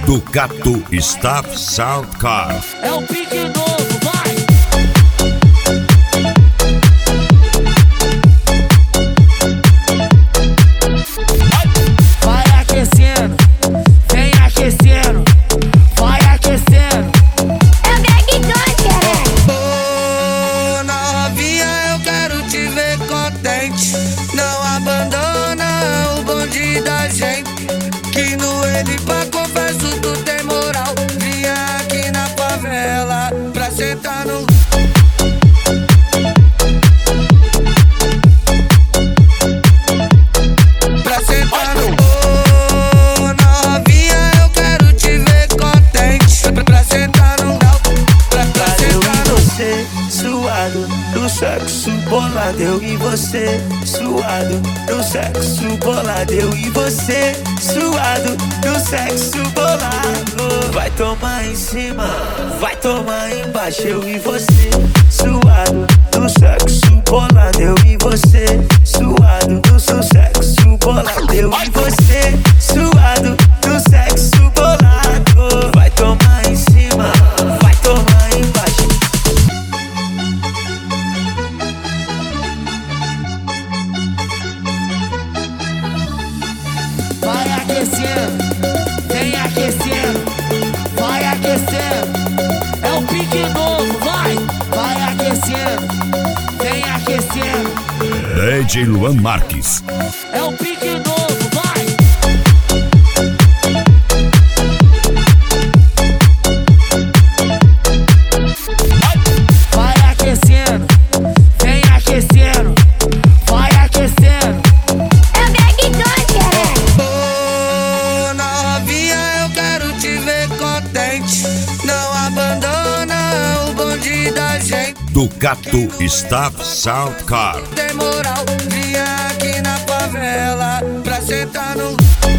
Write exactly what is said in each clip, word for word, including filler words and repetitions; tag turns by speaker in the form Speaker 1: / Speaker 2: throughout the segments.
Speaker 1: Ducato Staff Sound Car.
Speaker 2: É o pique novo, vai! Vai aquecendo, vem aquecendo, vai aquecendo.
Speaker 3: É o Greg Docker.
Speaker 4: Ô, novinha, eu quero te ver contente. Não abandona o bonde da gente, que no ele pra confesso tu tem moral. Vinha aqui na favela pra sentar no... Pra sentar no... Ô, novinha, eu quero te ver contente. Pra sentar no... Pra, pra sentar no...
Speaker 5: Você, suado, no sexo bolado. Eu e você, suado, no sexo bolado. Eu e você, suado, no sexo bolado. Vai tomar em cima, vai tomar embaixo. Eu e você, suado, no sexo bolado. Eu e você, suado, no seu sexo bolado. Eu e você, suado, no sexo bolado. Vai tomar em cima, vai tomar embaixo.
Speaker 2: Vai aquecendo, vem aquecendo, vai aquecendo. É o pique novo, vai! Vai aquecendo, vem aquecendo.
Speaker 1: D J Luan Marques.
Speaker 2: É o pique novo, vai! Vai aquecendo, vem aquecendo, vai aquecendo.
Speaker 3: É o Greg Docker.
Speaker 4: Ô, novinha, eu quero te ver contente. Não abandona o bonde da gente,
Speaker 1: Ducato Staff Sound Car.
Speaker 4: tem moral. Vinha aqui na favela pra sentar no...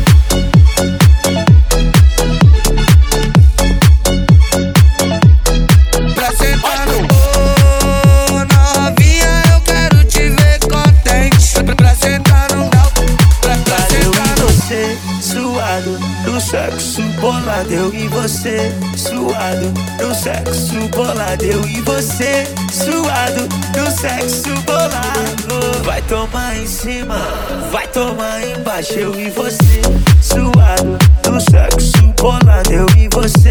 Speaker 4: Pra sentar no... Ô, novinha, eu quero te ver contente. Pra sentar no... Pra, pra
Speaker 5: Eu
Speaker 4: sentar
Speaker 5: e
Speaker 4: no...
Speaker 5: você, suado, no sexo bolado. Eu e você, suado, no sexo bolado. Eu e você, suado, no sexo bolado. Vai tomar em cima, vai tomar embaixo. Eu e você, suado, no sexo bolado. Eu e você,